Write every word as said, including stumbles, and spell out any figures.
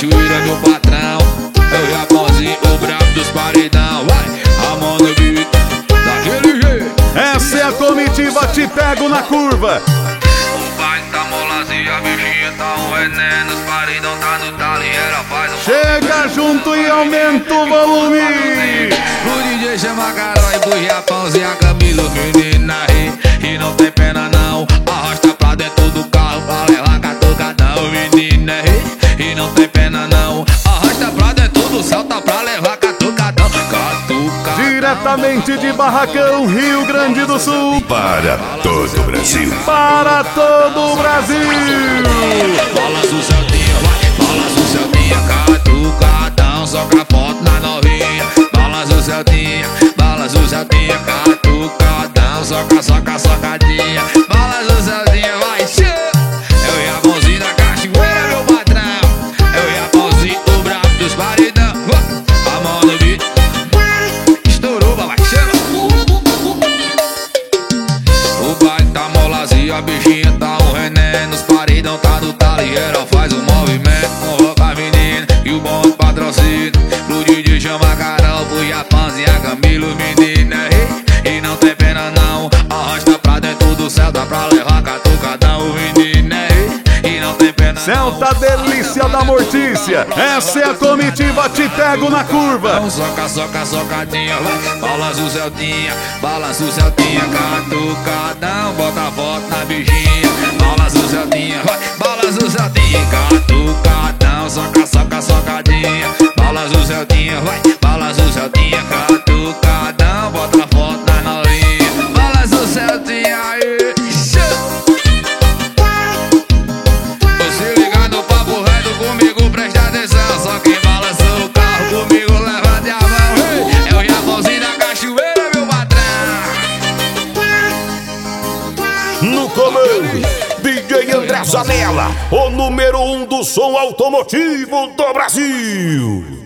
cachoeira, meu patrão. É o Japãozinho, o brabo dos paredão. Vai, a mão no beat, daquele jeito. Essa é a comitiva Te Pego na Curva. O pai tá molazinho, a bichinha tá um veneno. Os paredão tá no talo e ela faz um... Chega junto e aumenta o volume. O D J chama a Carol e pro Japãozinho, a Camila, menina aí. E não tem pena não, arrasta pra dentro do carro pra levar catucadão, menina aí. E não tem pena não, arrasta pra dentro do céu, tá pra levar catucadão, catucadão. Diretamente de Barracão, Rio Grande do Sul. Para todo o Brasil. Para todo o Brasil. Balança o Celtinha, vai, balança o Celtinha, catucadão, soca a foto na novinha. Balança o Celtinha, balança o Celtinha, catucadão, soca, soca, socadinha. Balança o Celtinha, vai, tchê. É o Japãozinho da cachoeira, meu patrão. É o Japãozinho, o brabo dos paredão. A mão no beat, estourou, vai, chama. O baile tá molazinho, a bichinha tá um veneno. Os paredão tá no talo e ela faz um movimento. Convoca a menina e o bom de patrocínio. Pro D J chama a Carol, pro Japãozinho, a Camila, menina. E, e não tem pena não, arrasta pra dentro do céu, dá pra levar catucadão, menina. E, e não tem pena não. Celta delícia da Mortícia. Essa é a comitiva Te Pego na Curva. Então soca, soca, socadinha, vai. Balança o Celtinha, balança o Celtinha, catucadão, bota a foto na bichinha. Balança o Celtinha, vai, balança o Celtinha, catucadão, soca, soca, socadinha. Balança o Celtinha, vai, balança o Celtinha, catucadão, bota a foto na novinha. Balança o Celtinha aí. Você liga no papo reto comigo, presta atenção. Só quem balança o carro comigo levante a mão. Hey, é o Japãozinho da cachoeira, meu patrão. No comando, D J André Zanella, o número um do som automotivo do Brasil.